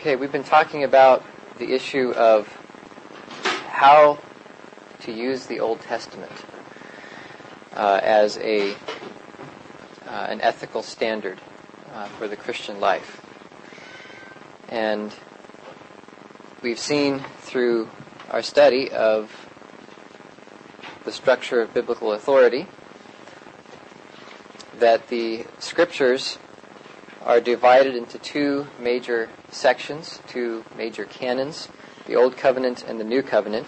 Okay, we've been talking about the issue of how to use the Old Testament as an ethical standard for the Christian life. And we've seen through our study of the structure of biblical authority that the Scriptures are divided into two major sections, two major canons, the Old Covenant and the New Covenant.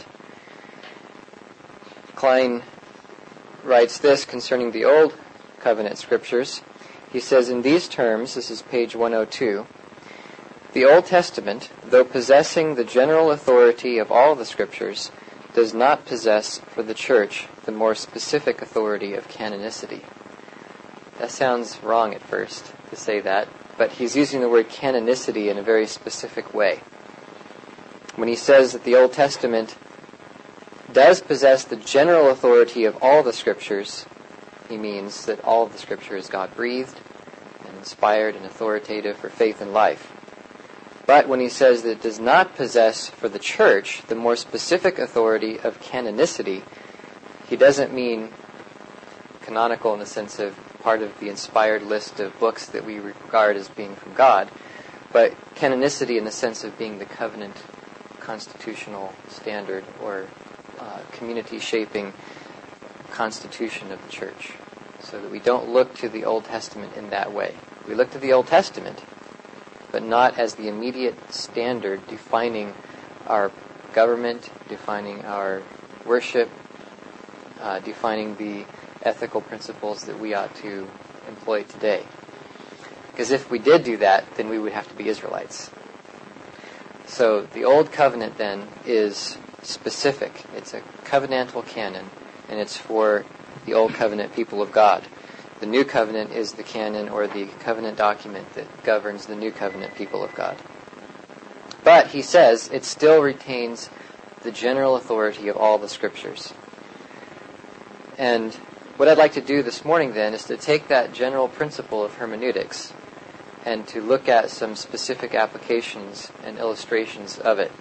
Klein writes this concerning the Old Covenant Scriptures. He says, in these terms, this is page 102, the Old Testament, though possessing the general authority of all the Scriptures, does not possess for the Church the more specific authority of canonicity. That sounds wrong at first to say that, but he's using the word canonicity in a very specific way. When he says that the Old Testament does possess the general authority of all the Scriptures, he means that all of the Scripture is God-breathed and inspired and authoritative for faith and life. But when he says that it does not possess for the Church the more specific authority of canonicity, he doesn't mean canonical in the sense of part of the inspired list of books that we regard as being from God, but canonicity in the sense of being the covenant constitutional standard or community-shaping constitution of the Church, so that we don't look to the Old Testament in that way. We look to the Old Testament, but not as the immediate standard defining our government, defining our worship, defining the ethical principles that we ought to employ today. Because if we did do that, then we would have to be Israelites. So the Old Covenant then is specific. It's a covenantal canon, and it's for the Old Covenant people of God. The New Covenant is the canon or the covenant document that governs the New Covenant people of God. But he says it still retains the general authority of all the Scriptures. And what I'd like to do this morning then is to take that general principle of hermeneutics and to look at some specific applications and illustrations of it.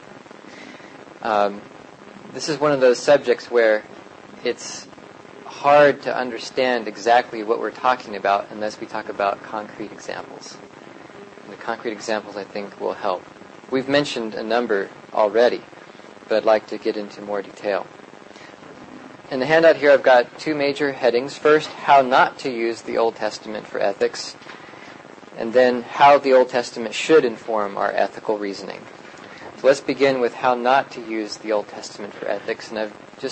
This is one of those subjects where it's hard to understand exactly what we're talking about unless we talk about concrete examples. And the concrete examples, I think, will help. We've mentioned a number already, but I'd like to get into more detail. In the handout here, I've got two major headings. First, how not to use the Old Testament for ethics, and then how the Old Testament should inform our ethical reasoning. So let's begin with how not to use the Old Testament for ethics. And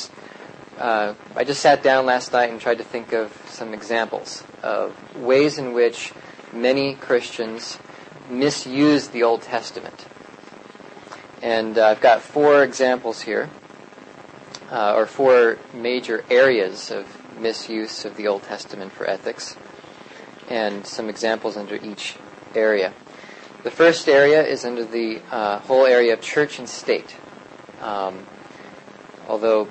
I just sat down last night and tried to think of some examples of ways in which many Christians misuse the Old Testament. And I've got four examples here. Or four major areas of misuse of the Old Testament for ethics, and some examples under each area. The first area is under the whole area of church and state. Although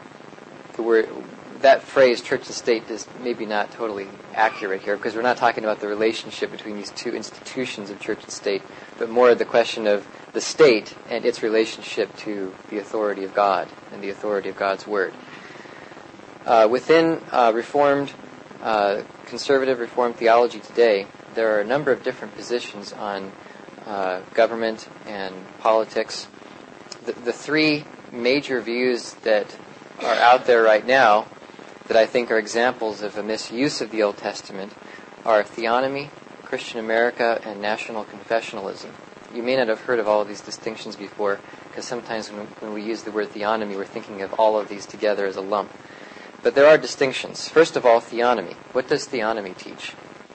that phrase, church and state, is maybe not totally accurate here, because we're not talking about the relationship between these two institutions of church and state, but more the question of the state and its relationship to the authority of God and the authority of God's Word. Within conservative Reformed theology today, there are a number of different positions on government and politics. The three major views that are out there right now that I think are examples of a misuse of the Old Testament are theonomy, Christian America, and national confessionalism. You may not have heard of all of these distinctions before, because sometimes when we use the word theonomy, we're thinking of all of these together as a lump. But there are distinctions. First of all, theonomy. What does theonomy teach?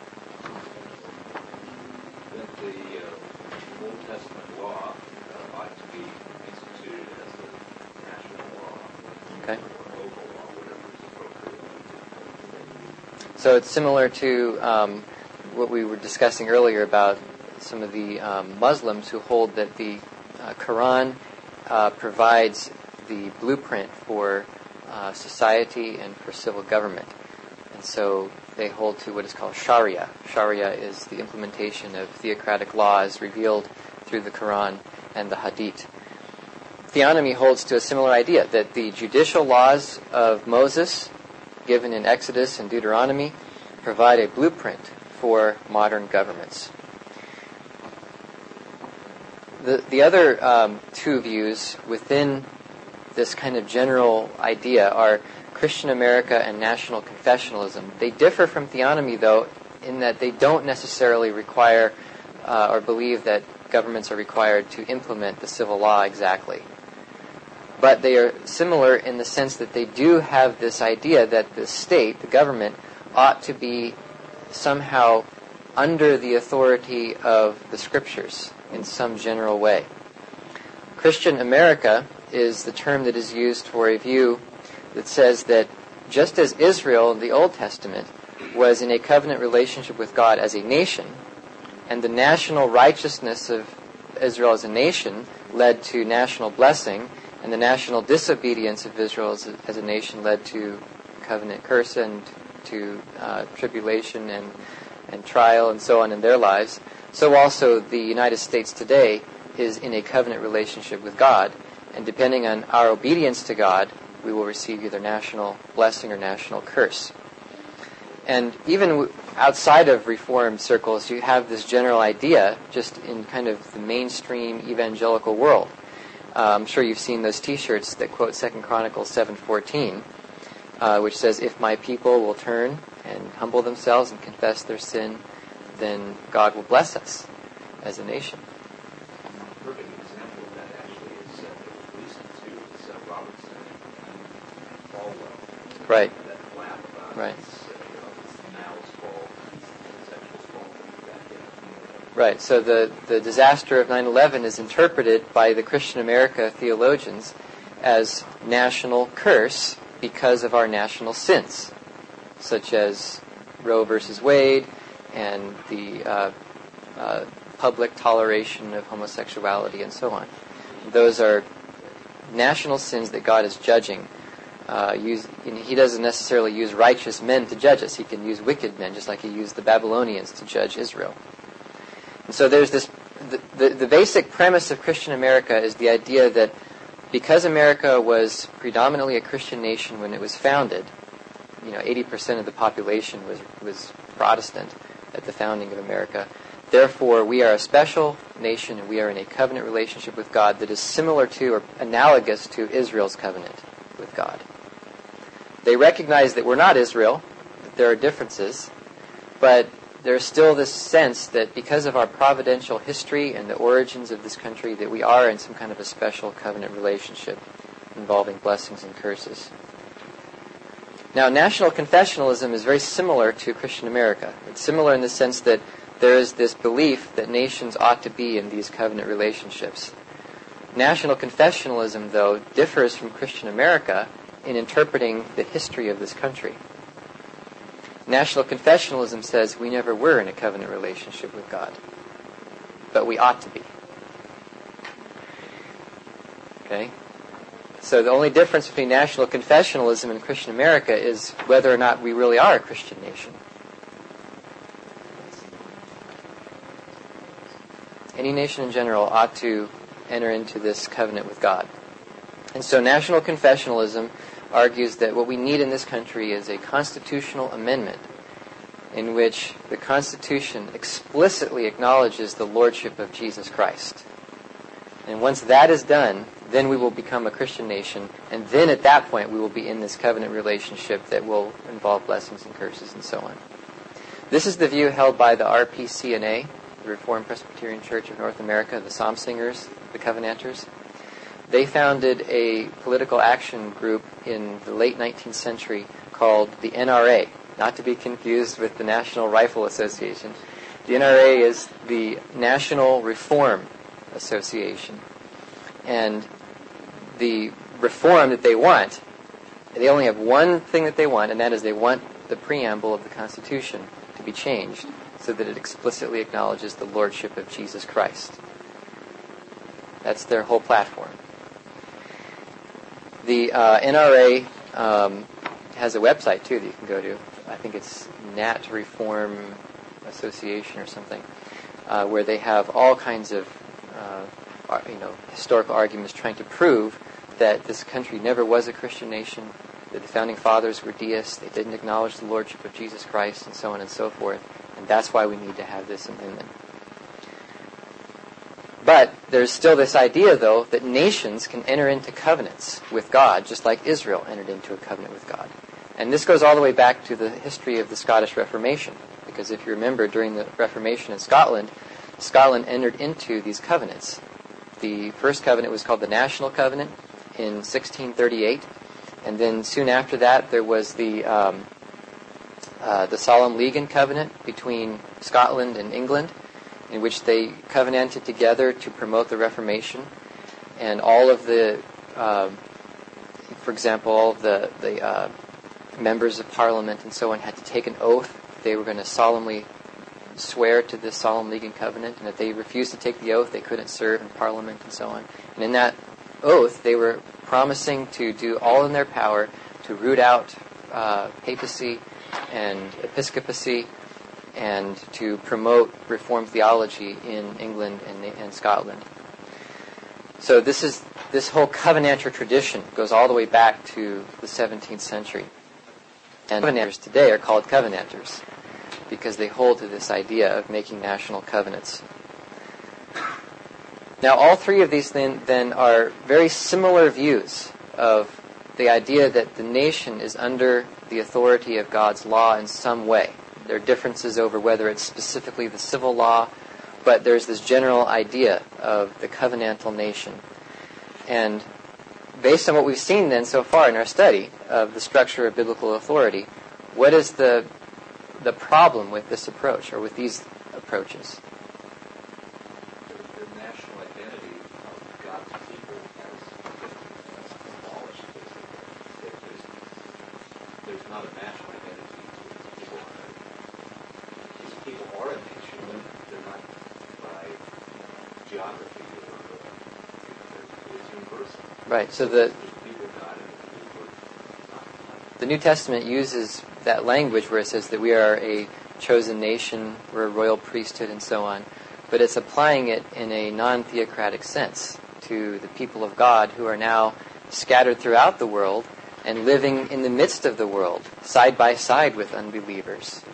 That the Old Testament law ought to be instituted as the national law. Okay. Or local law, whatever is appropriate. So it's similar to what we were discussing earlier about some of the Muslims who hold that the Quran provides the blueprint for society and for civil government. And so they hold to what is called Sharia. Sharia is the implementation of theocratic laws revealed through the Quran and the Hadith. Theonomy holds to a similar idea, that the judicial laws of Moses, given in Exodus and Deuteronomy, provide a blueprint for modern governments. The other two views within this kind of general idea are Christian America and national confessionalism. They differ from theonomy, though, in that they don't necessarily require or believe that governments are required to implement the civil law exactly. But they are similar in the sense that they do have this idea that the state, the government, ought to be somehow under the authority of the Scriptures in some general way. Christian America is the term that is used for a view that says that just as Israel in the Old Testament was in a covenant relationship with God as a nation, and the national righteousness of Israel as a nation led to national blessing, and the national disobedience of Israel as a nation led to covenant curse and to tribulation and trial and so on in their lives, so also the United States today is in a covenant relationship with God, and depending on our obedience to God, we will receive either national blessing or national curse. And even outside of Reformed circles, you have this general idea just in kind of the mainstream evangelical world. I'm sure you've seen those T-shirts that quote 2 Chronicles 7:14, which says, "If my people will turn and humble themselves and confess their sin, then God will bless us as a nation." A perfect example of that actually is recent too. It's Robertson and Falwell. Right. That flap about Right. it's male's fault, it's sexual's fault. Right. So the disaster of 9/11 is interpreted by the Christian America theologians as national curse because of our national sins, such as Roe versus Wade and the public toleration of homosexuality and so on. Those are national sins that God is judging. He doesn't necessarily use righteous men to judge us. He can use wicked men, just like he used the Babylonians to judge Israel. And so there's this, the basic premise of Christian America is the idea that because America was predominantly a Christian nation when it was founded, 80% of the population was Protestant at the founding of America. Therefore, we are a special nation, and we are in a covenant relationship with God that is similar to or analogous to Israel's covenant with God. They recognize that we're not Israel, that there are differences, but there's still this sense that because of our providential history and the origins of this country, that we are in some kind of a special covenant relationship involving blessings and curses. Now, national confessionalism is very similar to Christian America. It's similar in the sense that there is this belief that nations ought to be in these covenant relationships. National confessionalism, though, differs from Christian America in interpreting the history of this country. National confessionalism says we never were in a covenant relationship with God, but we ought to be. Okay? So the only difference between national confessionalism and Christian America is whether or not we really are a Christian nation. Any nation in general ought to enter into this covenant with God. And so national confessionalism argues that what we need in this country is a constitutional amendment in which the Constitution explicitly acknowledges the lordship of Jesus Christ. And once that is done, then we will become a Christian nation, and then at that point we will be in this covenant relationship that will involve blessings and curses and so on. This is the view held by the RPCNA, the Reformed Presbyterian Church of North America, the Psalm Singers, the Covenanters. They founded a political action group in the late 19th century called the NRA, not to be confused with the National Rifle Association. The NRA is the National Reform Association. And the reform that they want, they only have one thing that they want, and that is they want the preamble of the Constitution to be changed so that it explicitly acknowledges the lordship of Jesus Christ. That's their whole platform. The NRA has a website, too, that you can go to. I think it's Nat Reform Association or something, where they have all kinds of historical arguments trying to prove that this country never was a Christian nation, that the founding fathers were deists, they didn't acknowledge the lordship of Jesus Christ, and so on and so forth. And that's why we need to have this amendment. But there's still this idea, though, that nations can enter into covenants with God, just like Israel entered into a covenant with God. And this goes all the way back to the history of the Scottish Reformation. Because if you remember, during the Reformation in Scotland, Scotland entered into these covenants. The first covenant was called the National Covenant in 1638. And then soon after that, there was the Solemn League and Covenant between Scotland and England, in which they covenanted together to promote the Reformation. And all of the, for example, all of the members of Parliament and so on had to take an oath. They were going to solemnly swear to this Solemn League and Covenant, and if they refused to take the oath, they couldn't serve in Parliament and so on. And in that oath, they were promising to do all in their power to root out papacy and episcopacy and to promote Reformed theology in England and Scotland. So this whole covenanter tradition goes all the way back to the 17th century. And covenanters today are called covenanters because they hold to this idea of making national covenants. Now, all three of these then are very similar views of the idea that the nation is under the authority of God's law in some way. There are differences over whether it's specifically the civil law, but there's this general idea of the covenantal nation. And based on what we've seen then so far in our study of the structure of biblical authority, what is the problem with this approach, or with these approaches? The national identity of God's people has been abolished. There's not a national identity to people. These people are a nation, but they're not by geography or it's universal. Right, so the New Testament uses that language where it says that we are a chosen nation, we're a royal priesthood, and so on. But it's applying it in a non-theocratic sense to the people of God who are now scattered throughout the world and living in the midst of the world, side by side with unbelievers.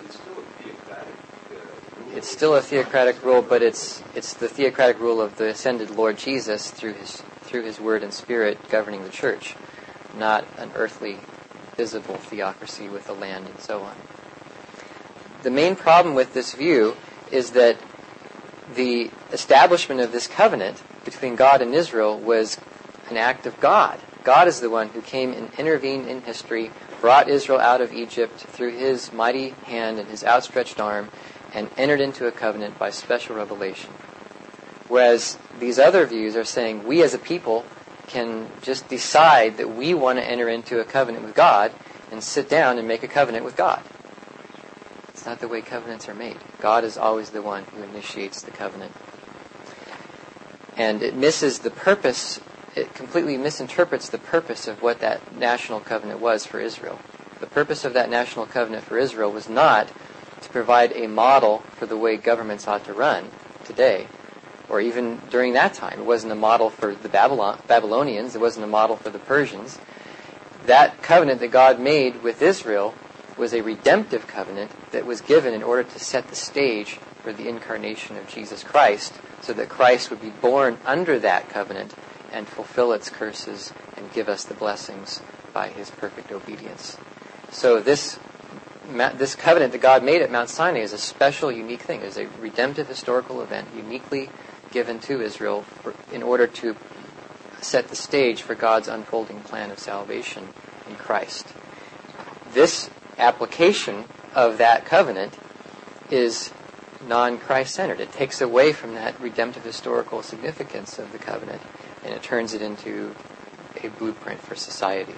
It's still a theocratic rule, but it's the theocratic rule of the ascended Lord Jesus through his word and spirit governing the church, not an earthly, visible theocracy with a land and so on. The main problem with this view is that the establishment of this covenant between God and Israel was an act of God. God is the one who came and intervened in history, brought Israel out of Egypt through his mighty hand and his outstretched arm, and entered into a covenant by special revelation. Whereas these other views are saying we as a people can just decide that we want to enter into a covenant with God and sit down and make a covenant with God. It's not the way covenants are made. God is always the one who initiates the covenant. And it misses the purpose, it completely misinterprets the purpose of what that national covenant was for Israel. The purpose of that national covenant for Israel was not to provide a model for the way governments ought to run today, or even during that time. It wasn't a model for the Babylonians. It wasn't a model for the Persians. That covenant that God made with Israel was a redemptive covenant that was given in order to set the stage for the incarnation of Jesus Christ, so that Christ would be born under that covenant and fulfill its curses and give us the blessings by his perfect obedience. So this covenant that God made at Mount Sinai is a special, unique thing. It is a redemptive historical event uniquely given to Israel in order to set the stage for God's unfolding plan of salvation in Christ. This application of that covenant is non-Christ-centered. It takes away from that redemptive historical significance of the covenant, and it turns it into a blueprint for society.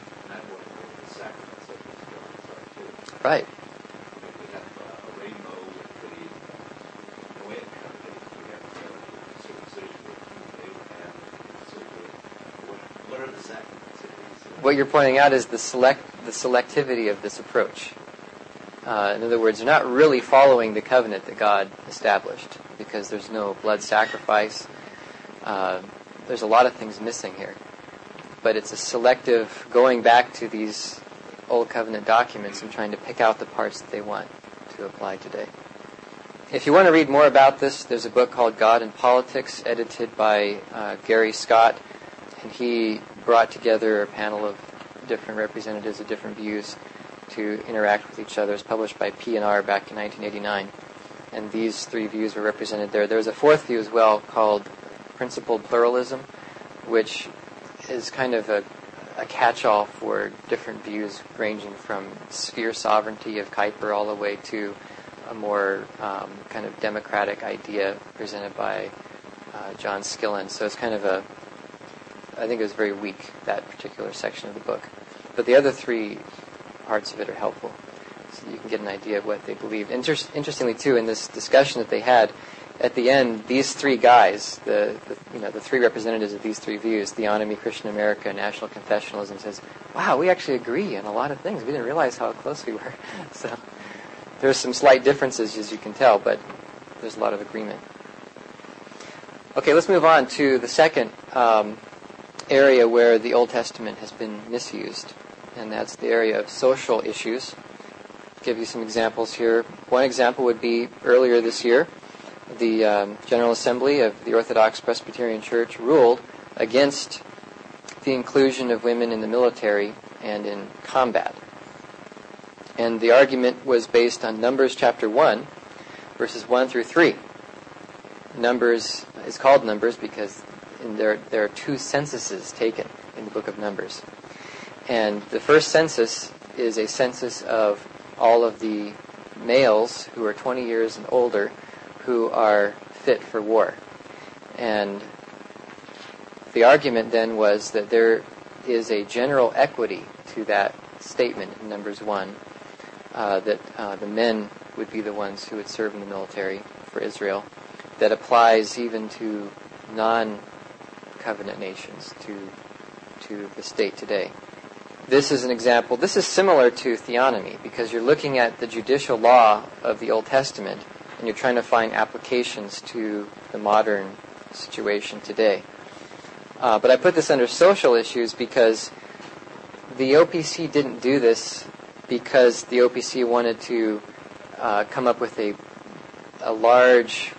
Right. What you're pointing out is the selectivity of this approach. In other words, you're not really following the covenant that God established, because there's no blood sacrifice. there's a lot of things missing here. But it's a selective going back to these Old Covenant documents and trying to pick out the parts that they want to apply today. If you want to read more about this, there's a book called God and Politics, edited by Gary Scott, and he brought together a panel of different representatives of different views to interact with each other. It's published by P&R back in 1989, and these three views were represented there. There's a fourth view as well called Principled Pluralism, which is kind of a catch-all for different views ranging from sphere sovereignty of Kuyper all the way to a more kind of democratic idea presented by John Skillen. So it's kind of I think it was very weak, that particular section of the book. But the other three parts of it are helpful, so you can get an idea of what they believed. Interestingly, too, in this discussion that they had, at the end, these three guys, the three representatives of these three views, Theonomy, Christian America, and National Confessionalism, says, wow, we actually agree on a lot of things. We didn't realize how close we were. So there's some slight differences, as you can tell, but there's a lot of agreement. Okay, let's move on to the second area where the Old Testament has been misused, and that's the area of social issues. I'll give you some examples here. One example would be earlier this year, the General Assembly of the Orthodox Presbyterian Church ruled against the inclusion of women in the military and in combat. And the argument was based on Numbers chapter 1, verses 1 through 3. Numbers is called Numbers because there are two censuses taken in the book of Numbers. And the first census is a census of all of the males who are 20 years and older who are fit for war. And the argument then was that there is a general equity to that statement in Numbers 1, that the men would be the ones who would serve in the military for Israel, that applies even to non-covenant nations, to the state today. This is an example. This is similar to theonomy because you're looking at the judicial law of the Old Testament and you're trying to find applications to the modern situation today. But I put this under social issues because the OPC didn't do this because the OPC wanted to come up with a large,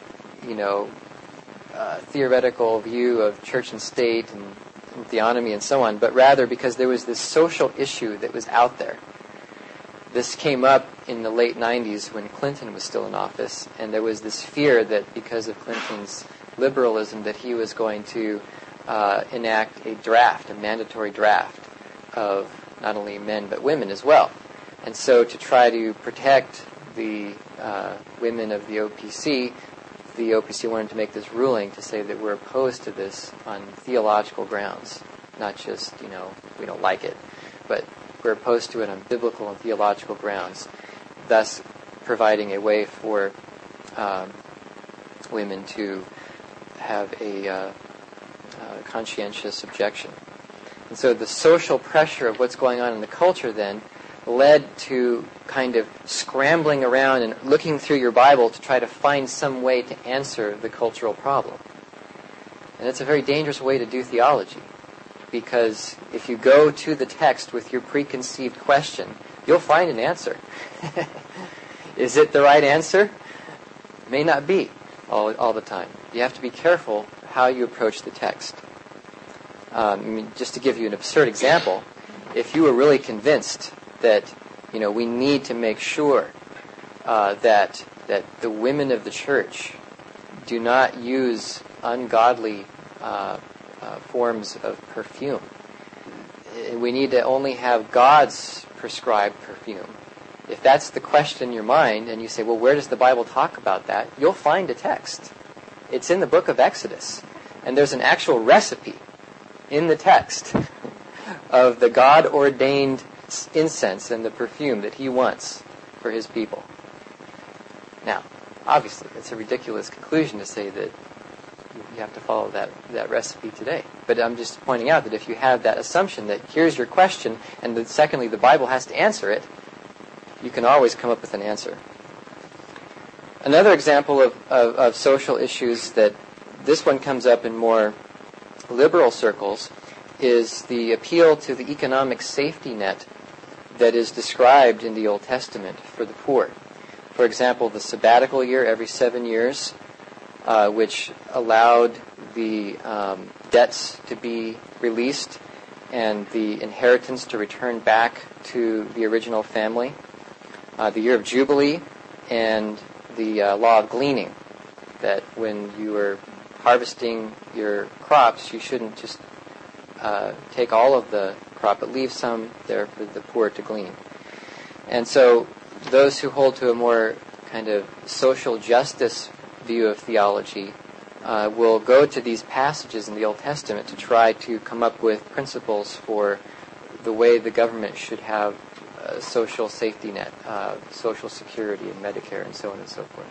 theoretical view of church and state and theonomy and so on, but rather because there was this social issue that was out there. This came up in the late 90s when Clinton was still in office, and there was this fear that because of Clinton's liberalism that he was going to enact a mandatory draft of not only men but women as well. And so to try to protect the women of the OPC wanted to make this ruling to say that we're opposed to this on theological grounds, not just, we don't like it, but we're opposed to it on biblical and theological grounds, thus providing a way for women to have a conscientious objection. And so the social pressure of what's going on in the culture then led to kind of scrambling around and looking through your Bible to try to find some way to answer the cultural problem. And it's a very dangerous way to do theology, because if you go to the text with your preconceived question, you'll find an answer. Is it the right answer? May not be all the time. You have to be careful how you approach the text. Just to give you an absurd example, if you were really convinced that we need to make sure that the women of the church do not use ungodly forms of perfume. We need to only have God's prescribed perfume. If that's the question in your mind, and you say, well, where does the Bible talk about that? You'll find a text. It's in the book of Exodus. And there's an actual recipe in the text of the God-ordained incense and the perfume that he wants for his people. Now, obviously, it's a ridiculous conclusion to say that you have to follow that recipe today. But I'm just pointing out that if you have that assumption that here's your question, and that secondly, the Bible has to answer it, you can always come up with an answer. Another example of social issues that this one comes up in more liberal circles is the appeal to the economic safety net that is described in the Old Testament for the poor. For example, the sabbatical year every 7 years, which allowed the debts to be released and the inheritance to return back to the original family. The year of Jubilee and the law of gleaning, that when you were harvesting your crops, you shouldn't just take all of the crop, but leave some there for the poor to glean. And so those who hold to a more kind of social justice view of theology will go to these passages in the Old Testament to try to come up with principles for the way the government should have a social safety net, social security and Medicare and so on and so forth.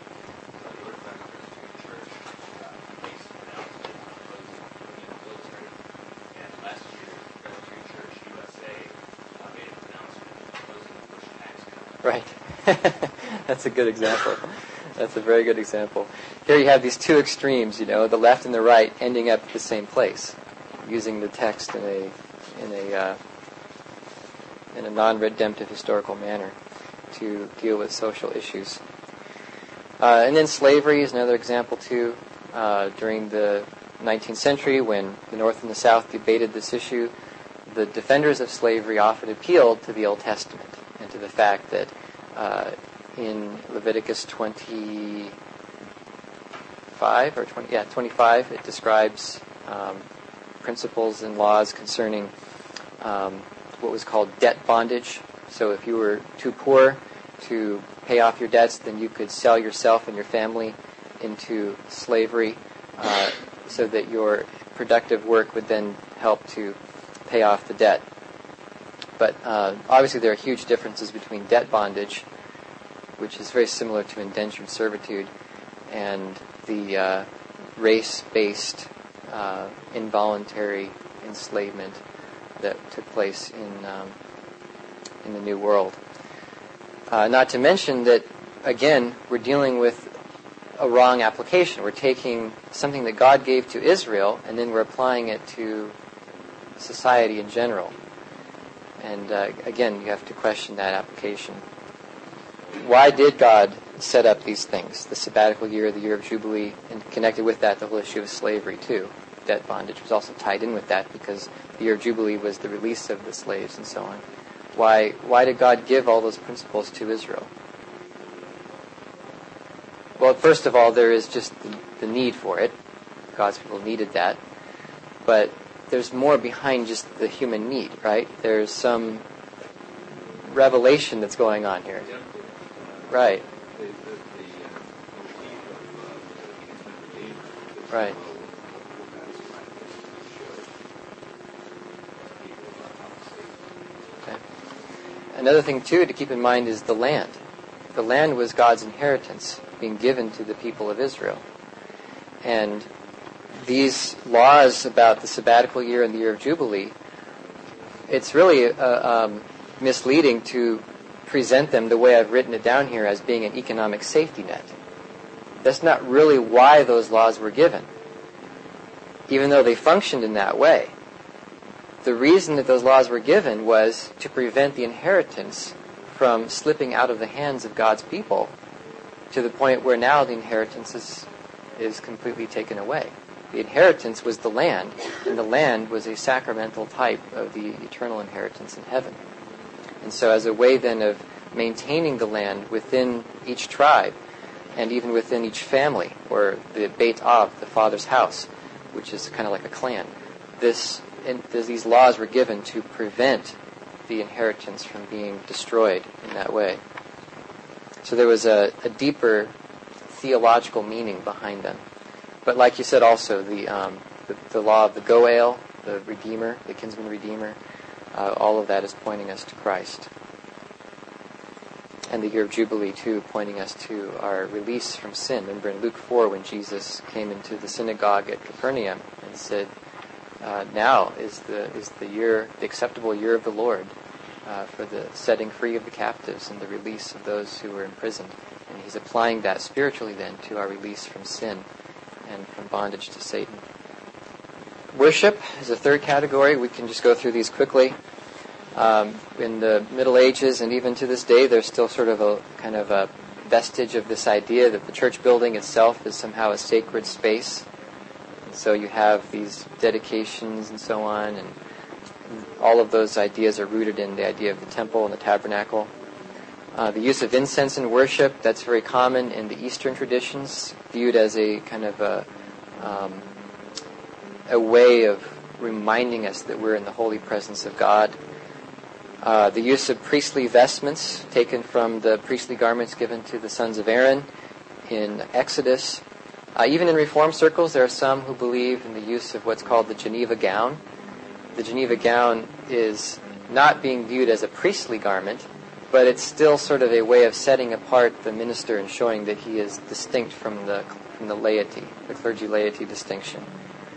Right. That's a good example. That's a very good example. Here you have these two extremes, the left and the right, ending up at the same place, using the text in a non-redemptive historical manner to deal with social issues. And then slavery is another example too. During the 19th century, when the North and the South debated this issue, the defenders of slavery often appealed to the Old Testament and to the fact that in Leviticus 25 or 25, it describes principles and laws concerning what was called debt bondage. So if you were too poor to pay off your debts, then you could sell yourself and your family into slavery so that your productive work would then help to pay off the debt. But obviously there are huge differences between debt bondage, which is very similar to indentured servitude, and the race-based involuntary enslavement that took place in the New World. Not to mention that, again, we're dealing with a wrong application. We're taking something that God gave to Israel, and then we're applying it to society in general. And again, you have to question that application. Why did God set up these things? The sabbatical year, the year of Jubilee, and connected with that, the whole issue of slavery too. Debt bondage was also tied in with that because the year of Jubilee was the release of the slaves and so on. Why did God give all those principles to Israel? Well, first of all, there is just the need for it. God's people needed that. But there's more behind just the human need, right? There's some revelation that's going on here. Right. Right. Okay. Another thing, too, to keep in mind is the land. The land was God's inheritance being given to the people of Israel. And these laws about the sabbatical year and the year of Jubilee, it's really misleading to present them the way I've written it down here as being an economic safety net. That's not really why those laws were given, even though they functioned in that way. The reason that those laws were given was to prevent the inheritance from slipping out of the hands of God's people to the point where now the inheritance is completely taken away. The inheritance was the land, and the land was a sacramental type of the eternal inheritance in heaven. And so as a way then of maintaining the land within each tribe, and even within each family, or the Beit Av, the father's house, which is kind of like a clan, these laws were given to prevent the inheritance from being destroyed in that way. So there was a deeper theological meaning behind them. But like you said also, the law of the Goel, the Redeemer, the kinsman Redeemer, all of that is pointing us to Christ. And the year of Jubilee, too, pointing us to our release from sin. Remember in Luke 4 when Jesus came into the synagogue at Capernaum and said, now is the year, the acceptable year of the Lord, for the setting free of the captives and the release of those who were imprisoned. And he's applying that spiritually then to our release from sin and from bondage to Satan. Worship is a third category. We can just go through these quickly. In the Middle Ages and even to this day, there's still sort of a kind of a vestige of this idea that the church building itself is somehow a sacred space. And so you have these dedications and so on, and all of those ideas are rooted in the idea of the temple and the tabernacle. The use of incense in worship, that's very common in the Eastern traditions, viewed as a kind of a way of reminding us that we're in the holy presence of God. The use of priestly vestments, taken from the priestly garments given to the sons of Aaron in Exodus. Even in Reformed circles, there are some who believe in the use of what's called the Geneva gown. The Geneva gown is not being viewed as a priestly garment, but it's still sort of a way of setting apart the minister and showing that he is distinct from the laity, the clergy laity distinction.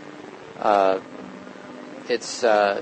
It's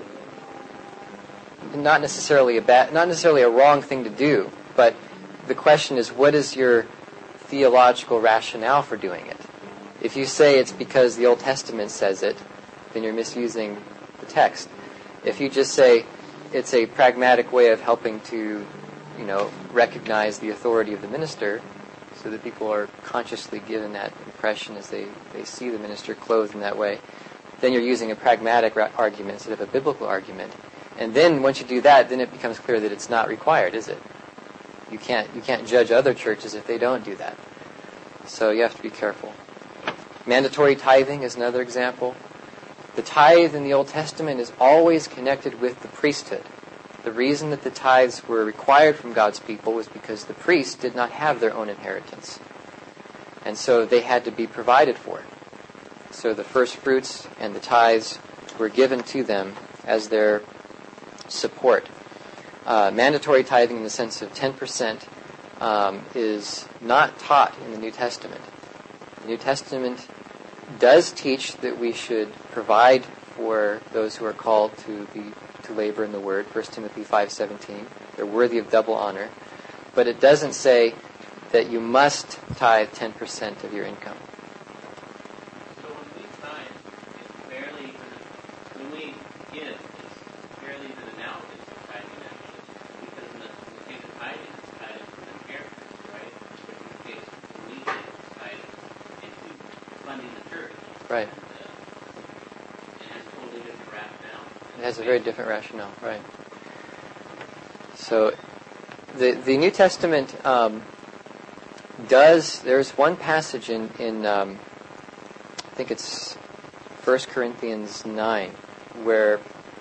not necessarily a wrong thing to do, but the question is, what is your theological rationale for doing it? If you say it's because the Old Testament says it, then you're misusing the text. If you just say it's a pragmatic way of helping to, recognize the authority of the minister, so that people are consciously given that impression as they see the minister clothed in that way, then you're using a pragmatic argument instead of a biblical argument. And then once you do that, then it becomes clear that it's not required, is it? You can't judge other churches if they don't do that. So you have to be careful. Mandatory tithing is another example. The tithe in the Old Testament is always connected with the priesthood. The reason that the tithes were required from God's people was because the priests did not have their own inheritance. And so they had to be provided for. So the first fruits and the tithes were given to them as their support. Mandatory tithing in the sense of 10% is not taught in the New Testament. The New Testament does teach that we should provide for those who are called to labor in the Word, 1 Timothy 5:17. They're worthy of double honor. But it doesn't say that you must tithe 10% of your income. So when we tithe, it's barely even, when we give, it's barely even analogous to tithing actually. Because in the case of tithing, it's tithed from the inheritance, right? But in the case when we give, it's tithed into funding the church. Right. It has a totally different rationale. It has a very different rationale, right. So the New Testament there's one passage in I think it's 1 Corinthians 9, where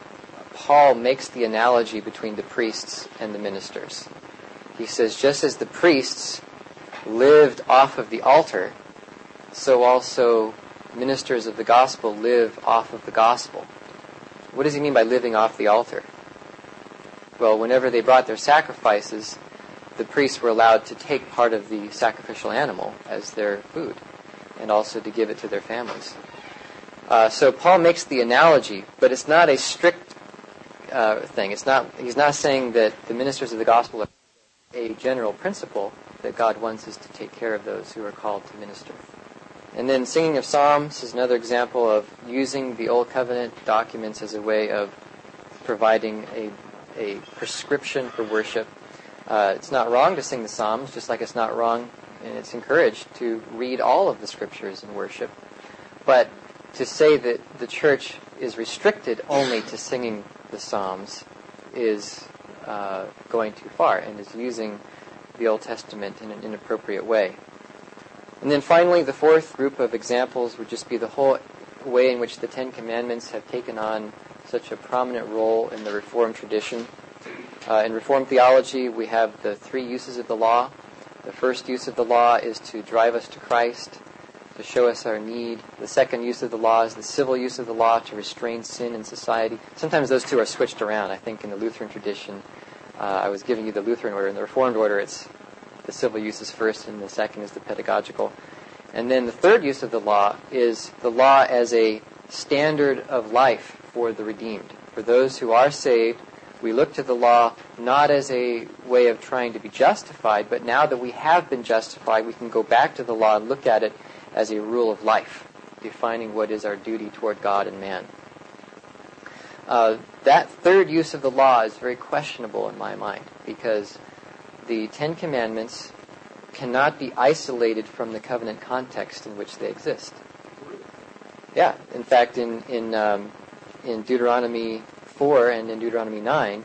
Paul makes the analogy between the priests and the ministers. He says, just as the priests lived off of the altar, so also ministers of the gospel live off of the gospel. What does he mean by living off the altar? Well, whenever they brought their sacrifices, the priests were allowed to take part of the sacrificial animal as their food, and also to give it to their families. So Paul makes the analogy, but it's not a strict thing. He's not saying that the ministers of the gospel are a general principle that God wants us to take care of those who are called to minister. And then singing of psalms is another example of using the Old Covenant documents as a way of providing a prescription for worship. It's not wrong to sing the psalms, just like it's not wrong and it's encouraged to read all of the scriptures in worship. But to say that the church is restricted only to singing the psalms is going too far and is using the Old Testament in an inappropriate way. And then finally, the fourth group of examples would just be the whole way in which the Ten Commandments have taken on such a prominent role in the Reformed tradition. In Reformed theology, we have the three uses of the law. The first use of the law is to drive us to Christ, to show us our need. The second use of the law is the civil use of the law to restrain sin in society. Sometimes those two are switched around. I think in the Lutheran tradition, I was giving you the Lutheran order. In the Reformed order, it's the civil use is first, and the second is the pedagogical. And then the third use of the law is the law as a standard of life for the redeemed. For those who are saved, we look to the law not as a way of trying to be justified, but now that we have been justified, we can go back to the law and look at it as a rule of life, defining what is our duty toward God and man. That third use of the law is very questionable in my mind, because the Ten Commandments cannot be isolated from the covenant context in which they exist. Yeah, in fact, in Deuteronomy 4 and in Deuteronomy 9,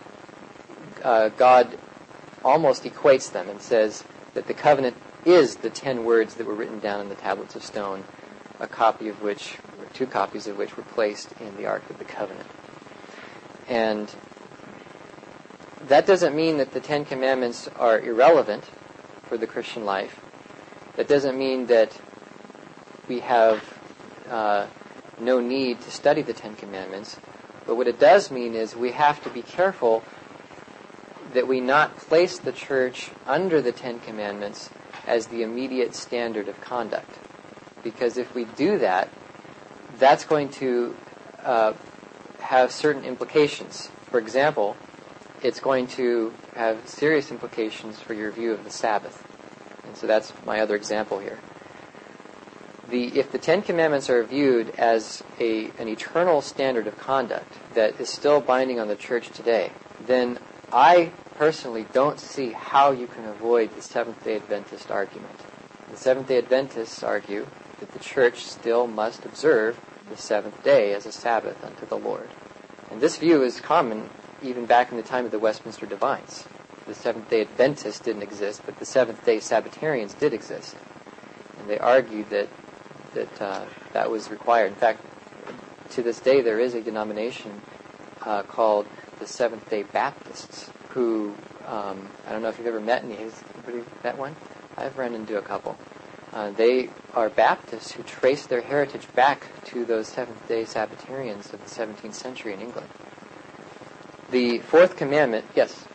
God almost equates them and says that the covenant is the 10 words that were written down in the tablets of stone, a copy of which, or 2 copies of which, were placed in the Ark of the Covenant. And that doesn't mean that the 10 Commandments are irrelevant for the Christian life. That doesn't mean that we have no need to study the 10 Commandments. But what it does mean is we have to be careful that we not place the church under the 10 Commandments as the immediate standard of conduct. Because if we do that, that's going to have certain implications. For example, it's going to have serious implications for your view of the Sabbath. And so that's my other example here. If the 10 Commandments are viewed as an eternal standard of conduct that is still binding on the church today, then I personally don't see how you can avoid the Seventh-day Adventist argument. The Seventh-day Adventists argue that the church still must observe the seventh day as a Sabbath unto the Lord. And this view is common even back in the time of the Westminster Divines. The Seventh-day Adventists didn't exist, but the Seventh-day Sabbatarians did exist. And they argued that was required. In fact, to this day there is a denomination called the Seventh-day Baptists, who, I don't know if you've ever met any. Has anybody met one? I've run into a couple. They are Baptists who trace their heritage back to those Seventh-day Sabbatarians of the 17th century in England. The fourth commandment, yes?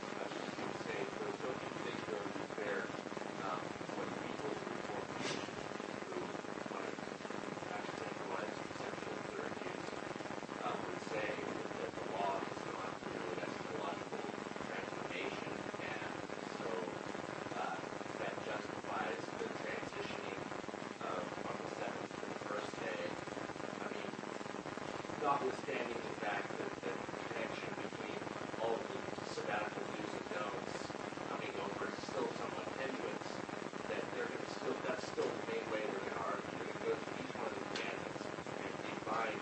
Notwithstanding the fact that the connection between all of the sabbatical do's and don'ts coming over is still somewhat tenuous, that that's still the main way they're going to argue. They're going to go through each one of the commandments and define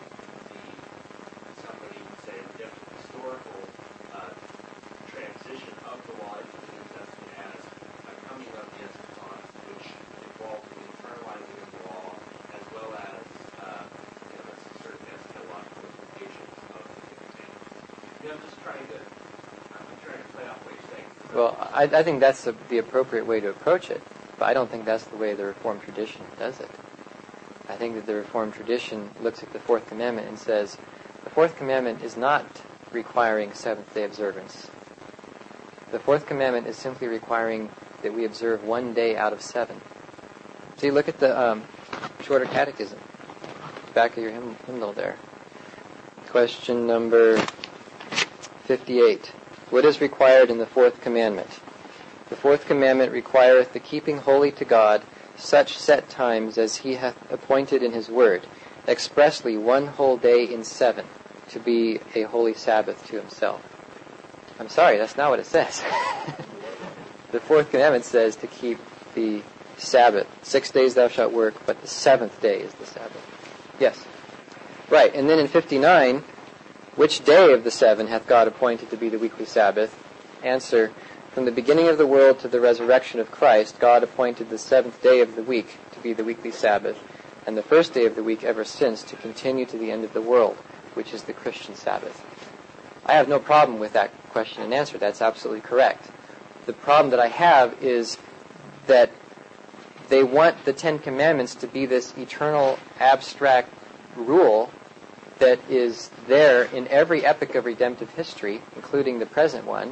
somebody would say, the historical transition of the law into the New Testament as a coming of the eschaton, which involved the internalizing of the law, as well as certain eschatological implications of the commandments. I'm trying to play off what you're saying. Well, I think that's the appropriate way to approach it, but I don't think that's the way the Reformed tradition does it. I think that the Reformed tradition looks at the fourth commandment and says, the fourth commandment is not requiring seventh-day observance. The fourth commandment is simply requiring that we observe 1 day out of 7. See, look at the Shorter Catechism, back of your hymnal there. Question number 58. What is required in the fourth commandment? The fourth commandment requireth the keeping holy to God such set times as he hath appointed in his word, expressly 1 whole day in 7, to be a holy Sabbath to himself. I'm sorry, that's not what it says. The fourth commandment says to keep the Sabbath. 6 days thou shalt work, but the 7th day is the Sabbath. Yes. Right, and then in 59, which day of the 7 hath God appointed to be the weekly Sabbath? Answer, from the beginning of the world to the resurrection of Christ, God appointed the 7th day of the week to be the weekly Sabbath, and the first day of the week ever since to continue to the end of the world, which is the Christian Sabbath. I have no problem with that question and answer. That's absolutely correct. The problem that I have is that they want the 10 Commandments to be this eternal, abstract rule that is there in every epoch of redemptive history, including the present one.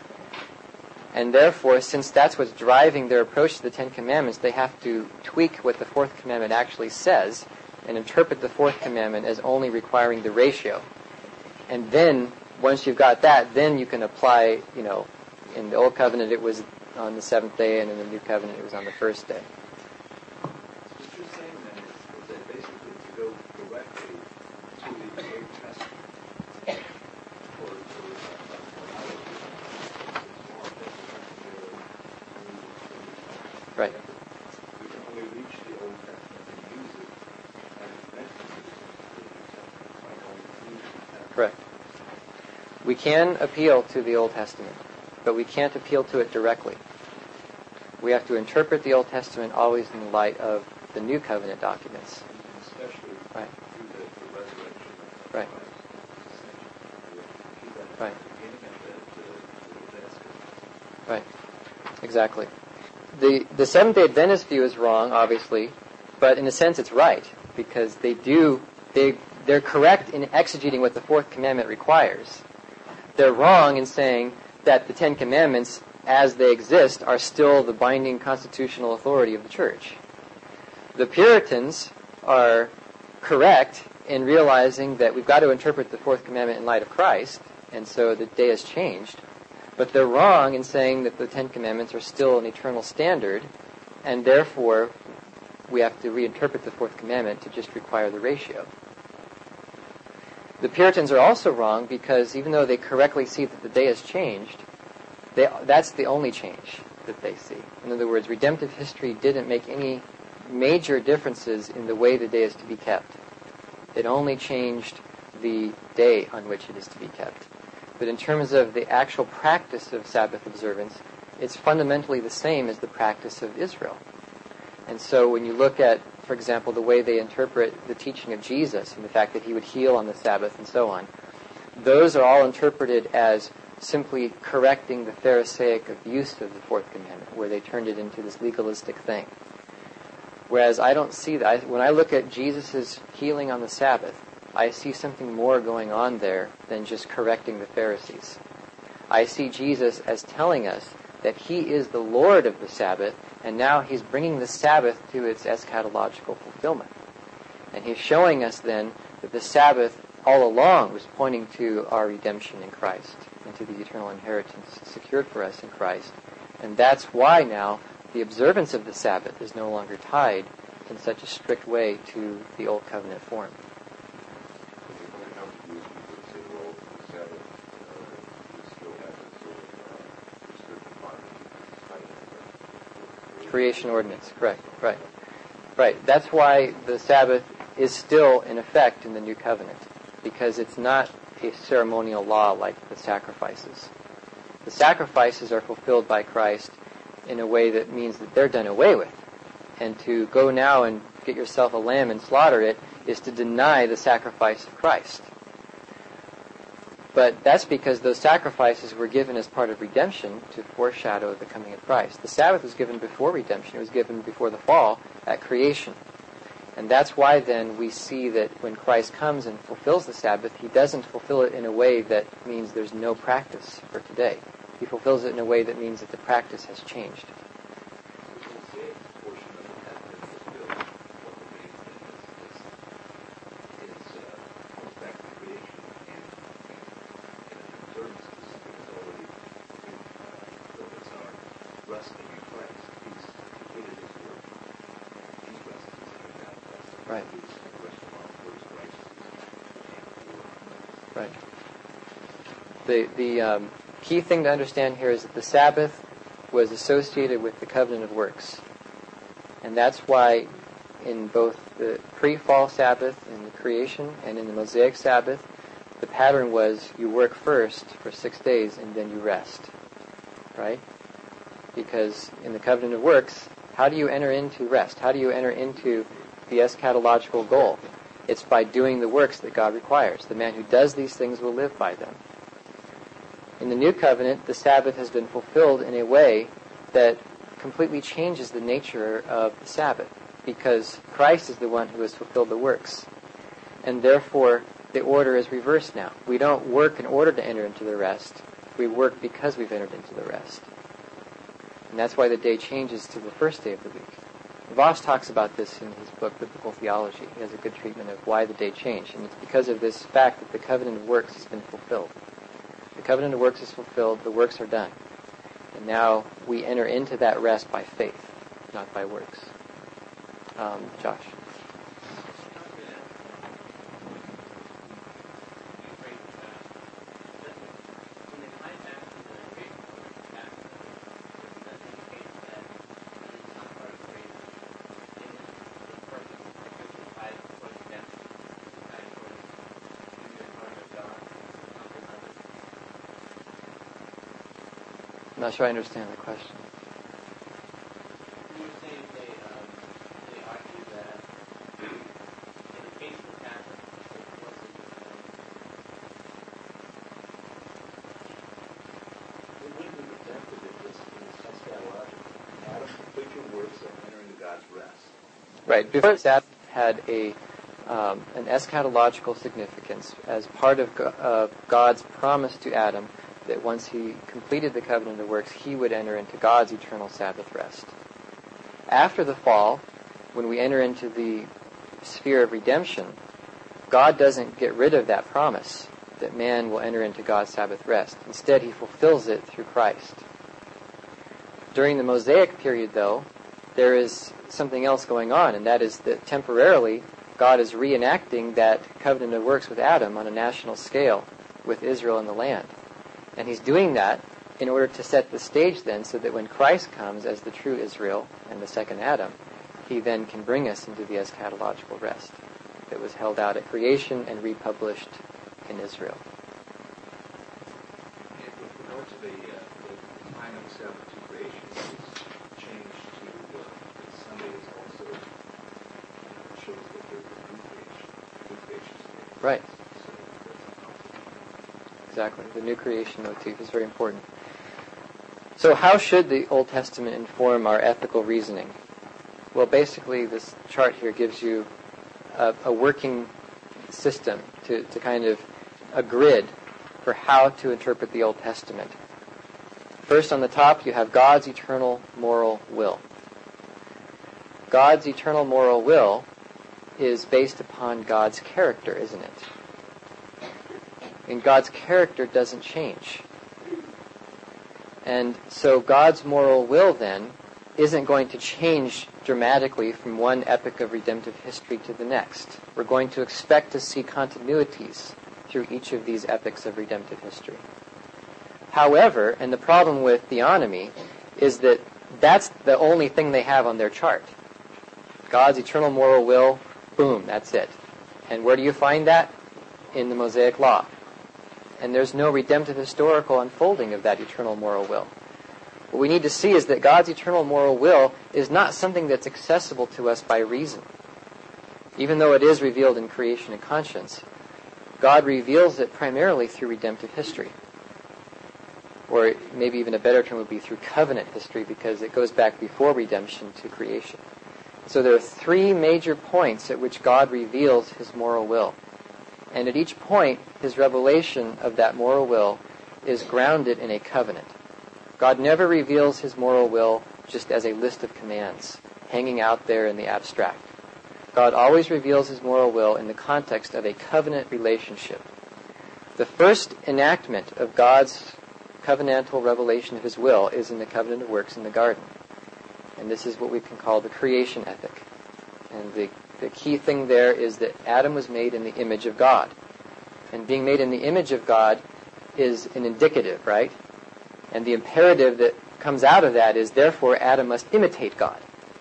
And therefore, since that's what's driving their approach to the 10 Commandments, they have to tweak what the fourth commandment actually says and interpret the fourth commandment as only requiring the ratio. And then, once you've got that, then you can apply, in the Old Covenant it was on the 7th day, and in the New Covenant it was on the first day. What you're saying then is that basically to go directly to the Old Testament Correct. We can appeal to the Old Testament, but we can't appeal to it directly. We have to interpret the Old Testament always in the light of the New Covenant documents. Especially Right. through the resurrection of Right. Christ. Keep that Right. at the beginning of the Adventist. Right. Exactly. The Seventh-day Adventist view is wrong, obviously, but in a sense it's right, because they're correct in exegeting what the Fourth Commandment requires. They're wrong in saying that the Ten Commandments, as they exist, are still the binding constitutional authority of the Church. The Puritans are correct in realizing that we've got to interpret the Fourth Commandment in light of Christ, and so the day has changed. But they're wrong in saying that the Ten Commandments are still an eternal standard, and therefore we have to reinterpret the Fourth Commandment to just require the ratio. The Puritans are also wrong because even though they correctly see that the day has changed, that's the only change that they see. In other words, redemptive history didn't make any major differences in the way the day is to be kept. It only changed the day on which it is to be kept. But in terms of the actual practice of Sabbath observance, it's fundamentally the same as the practice of Israel. And so when you look at, for example, the way they interpret the teaching of Jesus and the fact that he would heal on the Sabbath and so on, those are all interpreted as simply correcting the Pharisaic abuse of the Fourth Commandment, where they turned it into this legalistic thing. Whereas I don't see that. When I look at Jesus' healing on the Sabbath, I see something more going on there than just correcting the Pharisees. I see Jesus as telling us that he is the Lord of the Sabbath, and now he's bringing the Sabbath to its eschatological fulfillment. And he's showing us then that the Sabbath all along was pointing to our redemption in Christ and to the eternal inheritance secured for us in Christ. And that's why now the observance of the Sabbath is no longer tied in such a strict way to the Old Covenant form. Creation ordinance, correct, right. Right, that's why the Sabbath is still in effect in the New Covenant, because it's not a ceremonial law like the sacrifices. The sacrifices are fulfilled by Christ in a way that means that they're done away with. And to go now and get yourself a lamb and slaughter it is to deny the sacrifice of Christ. But that's because those sacrifices were given as part of redemption to foreshadow the coming of Christ. The Sabbath was given before redemption. It was given before the fall at creation. And that's why then we see that when Christ comes and fulfills the Sabbath, he doesn't fulfill it in a way that means there's no practice for today. He fulfills it in a way that means that the practice has changed. Right. Right. The key thing to understand here is that the Sabbath was associated with the covenant of works. And that's why in both the pre-fall Sabbath in the creation and in the Mosaic Sabbath, the pattern was you work first for 6 days and then you rest. Right? Because in the covenant of works, how do you enter into rest? How do you enter into the eschatological goal? It's by doing the works that God requires. The man who does these things will live by them. In the New Covenant, the Sabbath has been fulfilled in a way that completely changes the nature of the Sabbath, because Christ is the one who has fulfilled the works. And therefore, the order is reversed now. We don't work in order to enter into the rest. We work because we've entered into the rest. And that's why the day changes to the first day of the week. Voss talks about this in his book, Biblical Theology. He has a good treatment of why the day changed. And it's because of this fact that the covenant of works has been fulfilled. The covenant of works is fulfilled, the works are done. And now we enter into that rest by faith, not by works. Josh. not sure I understand the question. You were saying they argue that in the case of the Catholics, it wasn't. It wouldn't be redemptive if it's eschatological. Adam, complete your works and enter into God's rest. Right. Before Sabbath had an eschatological significance as part of God's promise to Adam that once he completed the covenant of works, he would enter into God's eternal Sabbath rest. After the fall, when we enter into the sphere of redemption, God doesn't get rid of that promise that man will enter into God's Sabbath rest. Instead, he fulfills it through Christ. During the Mosaic period, though, there is something else going on, and that is that temporarily God is reenacting that covenant of works with Adam on a national scale with Israel in the land. And he's doing that in order to set the stage then so that when Christ comes as the true Israel and the second Adam, he then can bring us into the eschatological rest that was held out at creation and republished in Israel. And with regard to the time of Sabbath to creation, it's changed to that Sunday is also shows that there's a new creation state. Right. So that's not Exactly. The new creation motif is very important. So how should the Old Testament inform our ethical reasoning? Well, basically, this chart here gives you a working system to kind of a grid for how to interpret the Old Testament. First, on the top, you have God's eternal moral will. God's eternal moral will is based upon God's character, isn't it? And God's character doesn't change. And so God's moral will, then, isn't going to change dramatically from one epoch of redemptive history to the next. We're going to expect to see continuities through each of these epochs of redemptive history. However, and the problem with theonomy is that that's the only thing they have on their chart. God's eternal moral will, boom, that's it. And where do you find that? In the Mosaic Law. And there's no redemptive historical unfolding of that eternal moral will. What we need to see is that God's eternal moral will is not something that's accessible to us by reason. Even though it is revealed in creation and conscience, God reveals it primarily through redemptive history. Or maybe even a better term would be through covenant history, because it goes back before redemption to creation. So there are three major points at which God reveals his moral will. And at each point, his revelation of that moral will is grounded in a covenant. God never reveals his moral will just as a list of commands, hanging out there in the abstract. God always reveals his moral will in the context of a covenant relationship. The first enactment of God's covenantal revelation of his will is in the covenant of works in the garden. And this is what we can call the creation epoch. And the key thing there is that Adam was made in the image of God. And being made in the image of God is an indicative, right? And the imperative that comes out of that is, therefore, Adam must imitate God.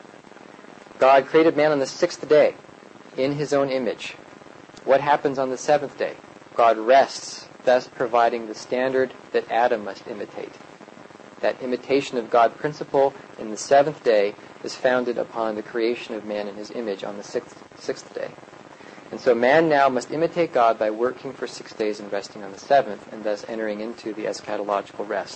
God created man on the sixth day in his own image. What happens on the seventh day? God rests, thus providing the standard that Adam must imitate. That imitation of God principle in the seventh day is founded upon the creation of man in his image on the sixth day. And so man now must imitate God by working for 6 days and resting on the seventh, and thus entering into the eschatological rest.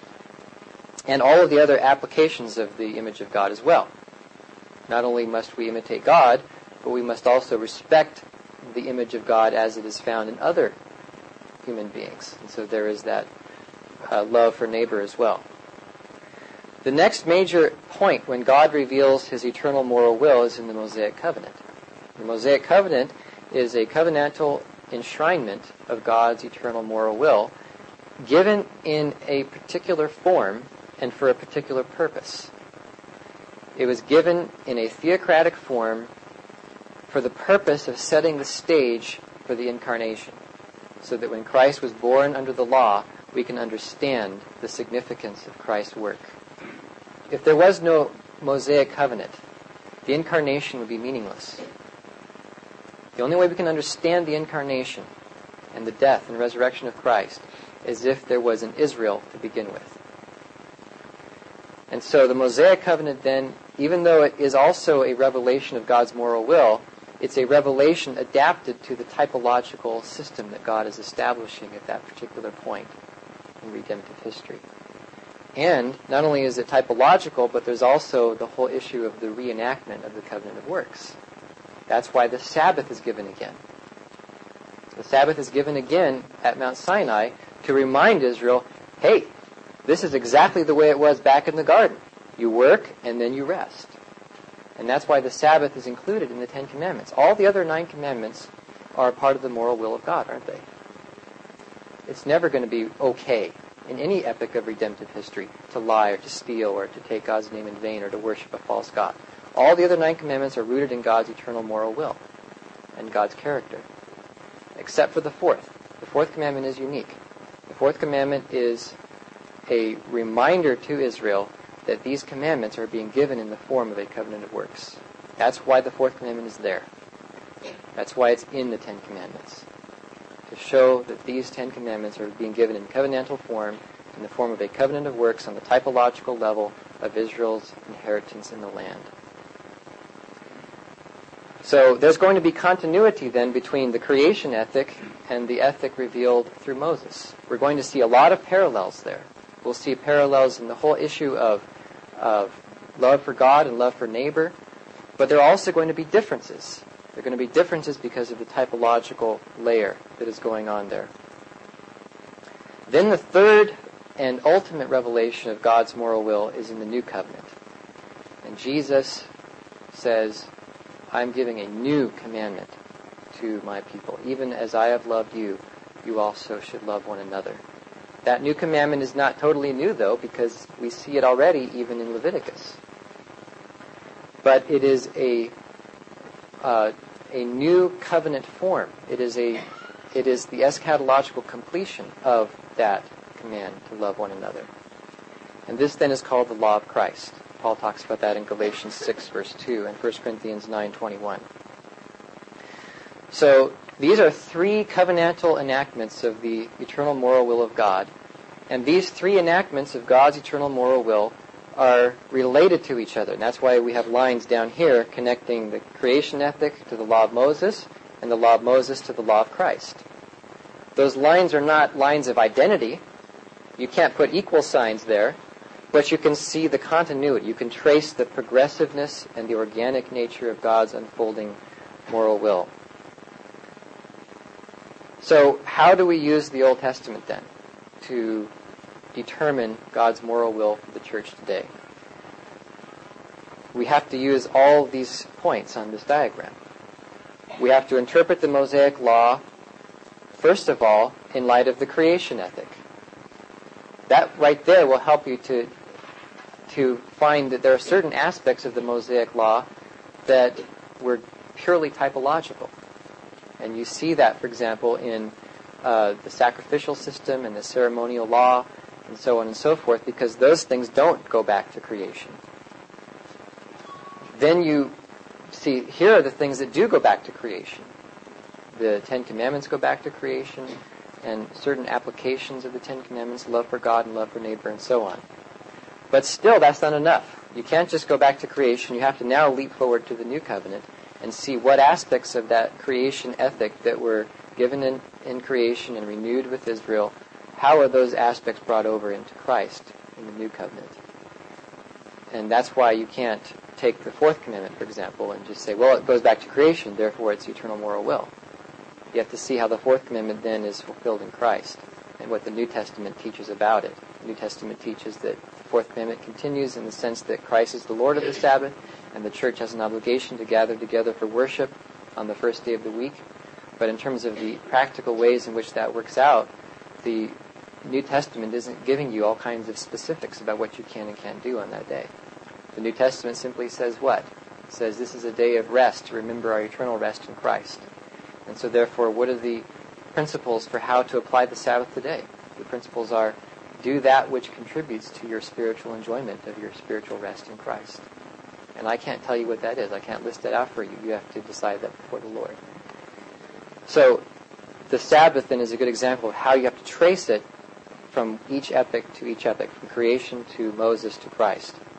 And all of the other applications of the image of God as well. Not only must we imitate God, but we must also respect the image of God as it is found in other human beings. And so there is that love for neighbor as well. The next major point when God reveals his eternal moral will is in the Mosaic Covenant. The Mosaic Covenant is a covenantal enshrinement of God's eternal moral will, given in a particular form and for a particular purpose. It was given in a theocratic form for the purpose of setting the stage for the incarnation, so that when Christ was born under the law, we can understand the significance of Christ's work. If there was no Mosaic covenant, the incarnation would be meaningless. The only way we can understand the incarnation and the death and resurrection of Christ is if there was an Israel to begin with. And so the Mosaic covenant then, even though it is also a revelation of God's moral will, it's a revelation adapted to the typological system that God is establishing at that particular point in redemptive history. And not only is it typological, but there's also the whole issue of the reenactment of the covenant of works. That's why the Sabbath is given again. The Sabbath is given again at Mount Sinai to remind Israel, hey, this is exactly the way it was back in the garden. You work and then you rest. And that's why the Sabbath is included in the Ten Commandments. All the other 9 commandments are part of the moral will of God, aren't they? It's never going to be okay in any epoch of redemptive history to lie or to steal or to take God's name in vain or to worship a false god. All the other 9 commandments are rooted in God's eternal moral will and God's character, except for the 4th. The 4th commandment is unique. The 4th commandment is a reminder to Israel that these commandments are being given in the form of a covenant of works. That's why the 4th commandment is there. That's why it's in the 10 commandments. To show that these 10 commandments are being given in covenantal form, in the form of a covenant of works on the typological level of Israel's inheritance in the land. So there's going to be continuity then between the creation ethic and the ethic revealed through Moses. We're going to see a lot of parallels there. We'll see parallels in the whole issue of love for God and love for neighbor, but there are also going to be differences. There are going to be differences because of the typological layer that is going on there. Then the third and ultimate revelation of God's moral will is in the New Covenant. And Jesus says, I'm giving a new commandment to my people. Even as I have loved you, you also should love one another. That new commandment is not totally new, though, because we see it already even in Leviticus. But it is a new covenant form. It is the eschatological completion of that command to love one another. And this then is called the law of Christ. Paul talks about that in Galatians 6, verse 2, and 1 Corinthians 9:21. So these are 3 covenantal enactments of the eternal moral will of God. And these 3 enactments of God's eternal moral will are related to each other. And that's why we have lines down here connecting the creation ethic to the law of Moses and the law of Moses to the law of Christ. Those lines are not lines of identity. You can't put equal signs there, but you can see the continuity. You can trace the progressiveness and the organic nature of God's unfolding moral will. So how do we use the Old Testament then to determine God's moral will for the church today? We have to use all these points on this diagram. We have to interpret the Mosaic law, first of all, in light of the creation ethic. That right there will help you to find that there are certain aspects of the Mosaic law that were purely typological. And you see that, for example, in the sacrificial system and the ceremonial law and so on and so forth, because those things don't go back to creation. Then you see, here are the things that do go back to creation. The 10 Commandments go back to creation, and certain applications of the 10 Commandments, love for God and love for neighbor and so on. But still, that's not enough. You can't just go back to creation. You have to now leap forward to the New Covenant and see what aspects of that creation ethic that were given in creation and renewed with Israel, how are those aspects brought over into Christ in the New Covenant? And that's why you can't take the 4th commandment, for example, and just say, well, it goes back to creation, therefore it's eternal moral will. You have to see how the 4th commandment then is fulfilled in Christ and what the New Testament teaches about it. The New Testament teaches that the 4th commandment continues in the sense that Christ is the Lord of the Sabbath, and the church has an obligation to gather together for worship on the first day of the week. But in terms of the practical ways in which that works out, the New Testament isn't giving you all kinds of specifics about what you can and can't do on that day. The New Testament simply says what? It says this is a day of rest to remember our eternal rest in Christ. And so therefore, what are the principles for how to apply the Sabbath today? The principles are, do that which contributes to your spiritual enjoyment of your spiritual rest in Christ. And I can't tell you what that is. I can't list it out for you. You have to decide that before the Lord. So the Sabbath then is a good example of how you have to trace it from each epoch to each epoch, from creation to Moses to Christ.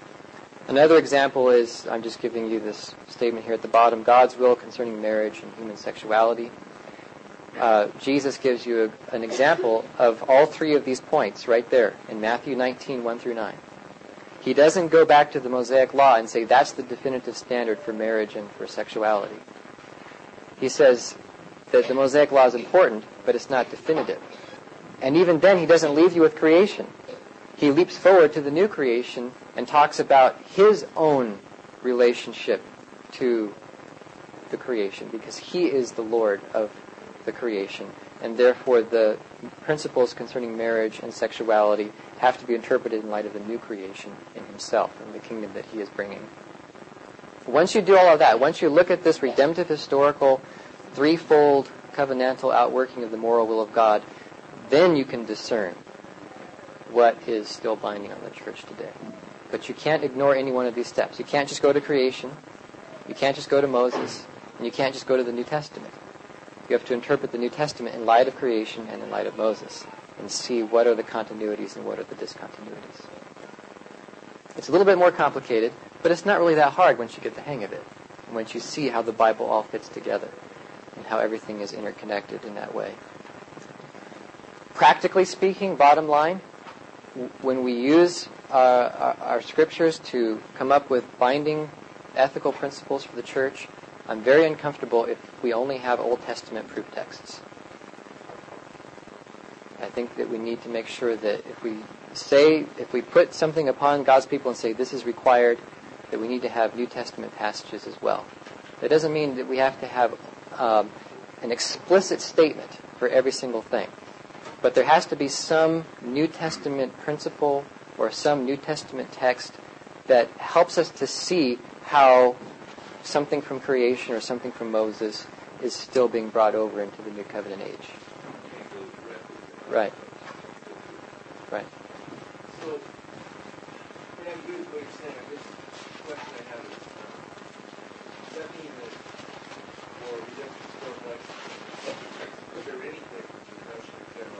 Another example is, I'm just giving you this statement here at the bottom, God's will concerning marriage and human sexuality. Jesus gives you an example of all three of these points right there in Matthew 19, 1 through 9. He doesn't go back to the Mosaic Law and say that's the definitive standard for marriage and for sexuality. He says that the Mosaic Law is important, but it's not definitive. And even then, he doesn't leave you with creation. He leaps forward to the new creation and talks about his own relationship to the creation, because he is the Lord of the creation. And therefore, the principles concerning marriage and sexuality have to be interpreted in light of the new creation in himself and the kingdom that he is bringing. Once you do all of that, once you look at this redemptive, historical, threefold covenantal outworking of the moral will of God, then you can discern what is still binding on the church today. But you can't ignore any one of these steps. You can't just go to creation. You can't just go to Moses. And you can't just go to the New Testament. You have to interpret the New Testament in light of creation and in light of Moses and see what are the continuities and what are the discontinuities. It's a little bit more complicated, but it's not really that hard once you get the hang of it, and once you see how the Bible all fits together and how everything is interconnected in that way. Practically speaking, bottom line, when we use our scriptures to come up with binding ethical principles for the church, I'm very uncomfortable if we only have Old Testament proof texts. I think that we need to make sure that if we put something upon God's people and say this is required, that we need to have New Testament passages as well. That doesn't mean that we have to have an explicit statement for every single thing. But there has to be some New Testament principle or some New Testament text that helps us to see how something from creation or something from Moses is still being brought over into the New Covenant age. Right. Right. So, I agree with what you're saying. I guess the question I have is, does that mean that for redemption still is there anything in the notion of general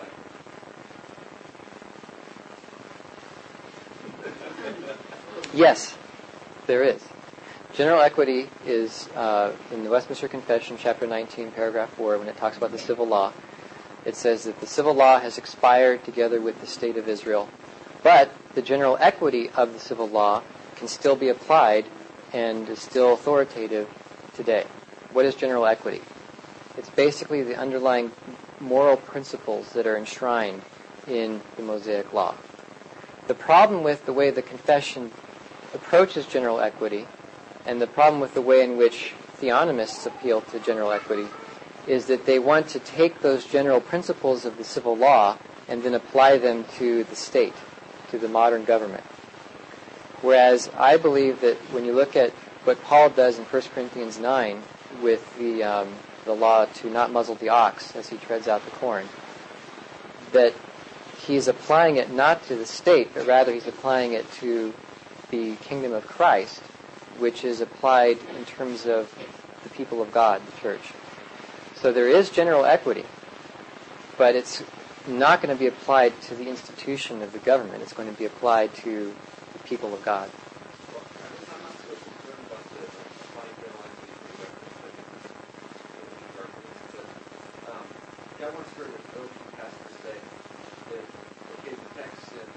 equity? Yes, there is. General equity is in the Westminster Confession, chapter 19, paragraph 4, when it talks about the civil law. It says that the civil law has expired together with the state of Israel, but the general equity of the civil law can still be applied and is still authoritative today. What is general equity? It's basically the underlying moral principles that are enshrined in the Mosaic Law. The problem with the way the Confession approaches general equity, and the problem with the way in which theonomists appeal to general equity, is that they want to take those general principles of the civil law and then apply them to the state, to the modern government. Whereas I believe that when you look at what Paul does in 1 Corinthians 9 with the law to not muzzle the ox as he treads out the corn, that he's applying it not to the state, but rather he's applying it to the kingdom of Christ, which is applied in terms of the people of God, the church. So there is general equity, but it's not going to be applied to the institution of the government. It's going to be applied to the people of God. Well, I'm not so concerned about the applying general equity to the government, but I once heard a Belgian pastor say that, okay, the text in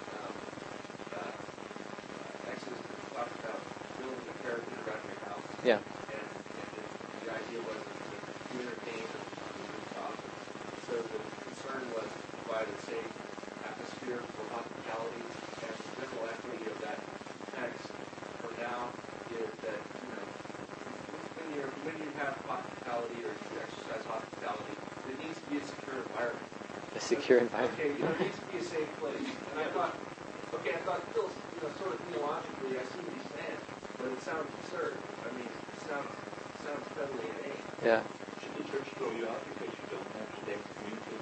Exodus talks about building a parapet around your house. Yeah. And the idea was that you entertain on the rooftop. So the concern was to provide a safe atmosphere for hospitality, and the general equity of that text for now is that, when you have hospitality or you exercise hospitality, it needs to be a secure environment. A secure environment. Okay, it needs to be a safe place. And I thought, sort of theologically, I see what he's saying, but it sounds absurd. I mean, it sounds totally inane. Yeah. Should the church throw you out because you don't have to communicate?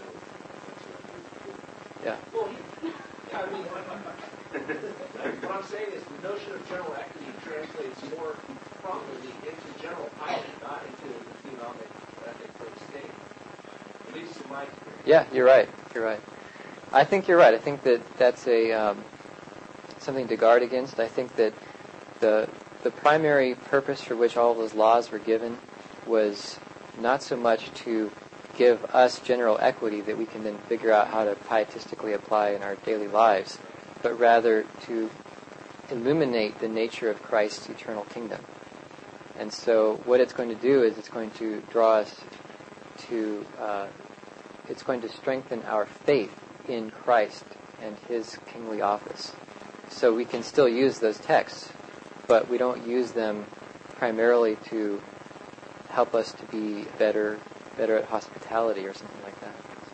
Yeah. Well, I mean, what I'm saying is the notion of general equity translates more properly into general piety, not into the theonomic ethic for the state. At least in my experience. Yeah, you're right. You're right. I think you're right. I think that that's something to guard against. I think that The primary purpose for which all those laws were given was not so much to give us general equity that we can then figure out how to pietistically apply in our daily lives, but rather to illuminate the nature of Christ's eternal kingdom. And so what it's going to do is it's going to draw us to, it's going to strengthen our faith in Christ and His kingly office. So we can still use those texts, but we don't use them primarily to help us to be better at hospitality or something like that.